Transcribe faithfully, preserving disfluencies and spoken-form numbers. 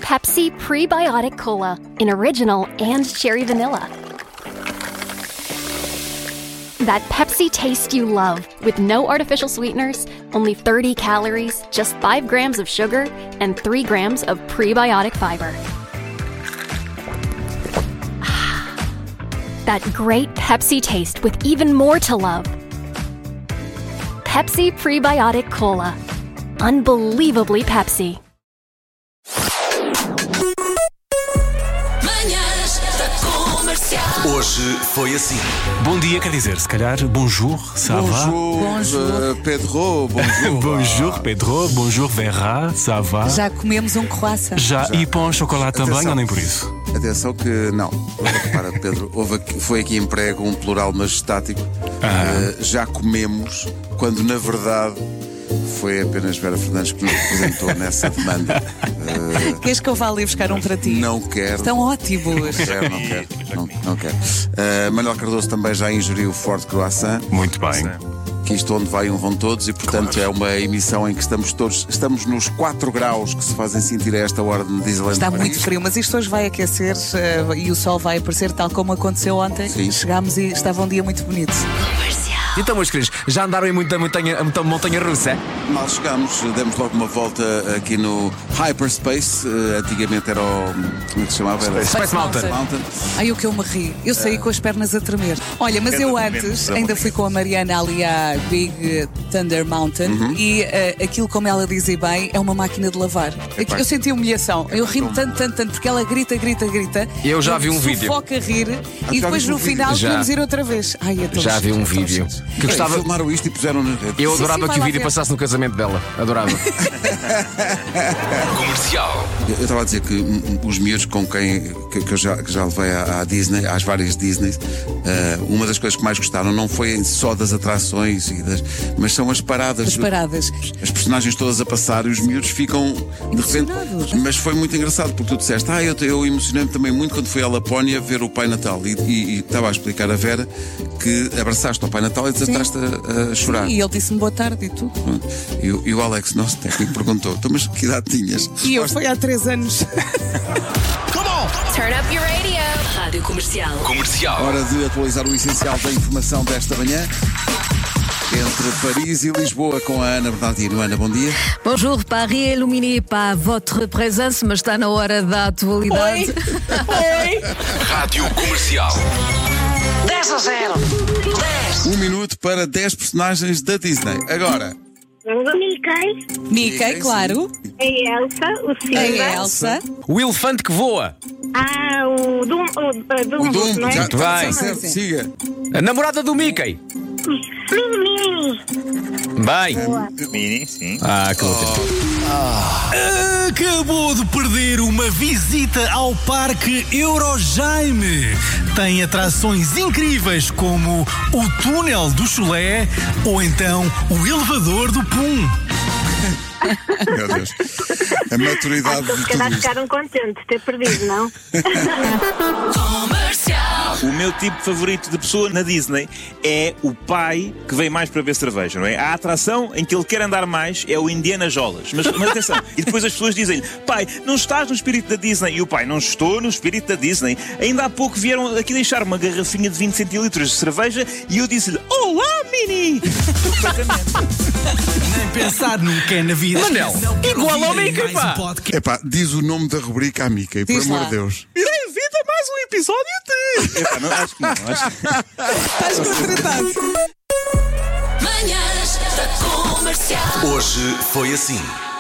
Pepsi Prebiotic Cola in original and cherry vanilla. That Pepsi taste you love, with no artificial sweeteners, only thirty calories, just five grams of sugar, and three grams of prebiotic fiber. That great Pepsi taste with even more to love. Pepsi Prebiotic Cola. Unbelievably Pepsi. Hoje foi assim. Bom dia, quer dizer, se calhar bonjour, ça va? Bonjour, Bonjour. uh, Pedro, bonjour. Bonjour, Pedro, bonjour, Verra, ça va? Já comemos um croissant. Já, e pão chocolate também, Atenção. ou nem por isso? Atenção que não. Repara, Pedro, houve aqui, foi aqui emprego um plural majestático. Ah. Uh, já comemos, quando na verdade foi apenas Vera Fernandes que nos representou nessa demanda. Uh, Queres que eu vá ali buscar um para ti? não quero. Estão ótimos. Não quero, não quero. Não, não quero. Uh, Manuel Cardoso também já ingeriu forte croissant. Muito bem. Que isto onde vai um vão todos, e portanto Claro. é uma emissão em que estamos todos, estamos nos quatro graus que se fazem sentir a esta hora de Disneyland. Está Paris. muito frio, mas isto hoje vai aquecer eh, e o sol vai aparecer tal como aconteceu ontem. Sim. Chegámos e estava um dia muito bonito. Então, meus queridos, já andaram em muita montanha, muita montanha russa? Mal chegamos, demos logo uma volta aqui no Hyperspace. Uh, antigamente era o. Como é que se chamava? Era Space Mountain. Mountain. Ai, o que eu me ri. Eu saí com as pernas a tremer. Olha, mas eu antes ainda fui com a Mariana ali à Big Thunder Mountain e eh, aquilo, como ela dizia bem, é uma máquina de lavar. Aqui- Eu senti humilhação. Eu ri-me tanto, tanto, tanto, porque ela grita, grita, grita. Eu já vi um vídeo. Foca a rir e já depois viste no um vídeo? final Já. vamos ir outra vez. Ai, é tão Já vi chique, um é tão vídeo chique. que gostava. Filmaram isto e puseram na rede. Eu Sim, adorava sim, que vai o lá vídeo ver. passasse no casamento dela. Adorava. Comercial. Eu eu estava a dizer que hum, os miúdos com quem que, que eu já, que já levei à, à Disney, às várias Disneys, uh, uma das coisas que mais gostaram não foi só das atrações, e das, mas são as paradas. As paradas. As personagens todas a passar e os miúdos ficam de repente. Emocionados. Mas foi muito engraçado porque tu disseste, ah, eu, eu emocionei-me também muito quando fui à Lapónia ver o Pai Natal. E, e, e estava a explicar a Vera que abraçaste ao Pai Natal e desataste a, a chorar. E ele disse-me boa tarde e tudo. Pronto. E, o- e o Alex, nosso técnico, perguntou: então, mas que idade tinhas? E eu Resposta, foi há três anos. Turn up your radio. Rádio Comercial. Comercial. Hora de atualizar o essencial da informação desta manhã. Entre Paris e Lisboa com a Ana Bernardino. Ana, bom dia. Bonjour, Paris est illuminé par votre présence, mas está na hora da atualidade. Rádio Comercial. dez a zero. dez. Um minuto para dez personagens da Disney. Agora, O Mickey, Mickey, claro. a Elsa, o A Simba, Elsa. O elefante que voa. ah, o Dum, o, o Dumbo, o Dumbo, não é? já Muito bem. está certo, siga. A namorada do Mickey. Mini, Bem. Mini, sim. Ah, que loucura. Acabou de perder uma visita ao Parque Eurojaime. Tem atrações incríveis como o Túnel do Chulé ou então o Elevador do Pum. Meu Deus. A maturidade Acho que de se calhar tudo isto. ficaram contentes de ter perdido, não? O meu tipo favorito de pessoa na Disney é o pai que vem mais para beber cerveja, não é? A atração em que ele quer andar mais é o Indiana Jolas. Mas, mas atenção, e depois as pessoas dizem-lhe: pai, não estás no espírito da Disney? E o pai: não estou no espírito da Disney. Ainda há pouco vieram aqui deixar uma garrafinha de vinte centilitros de cerveja e eu disse-lhe: olá, Mini! Perfeitamente. Nem pensar nunca na vida. Manel, igual ao Mickey, pá. Epá, diz o nome da rubrica à Mickey, por Diz amor lá. de Deus. Bem-vindo a mais um episódio de... Epá, não, acho que não. Acho que... Estás contratado. Hoje foi assim.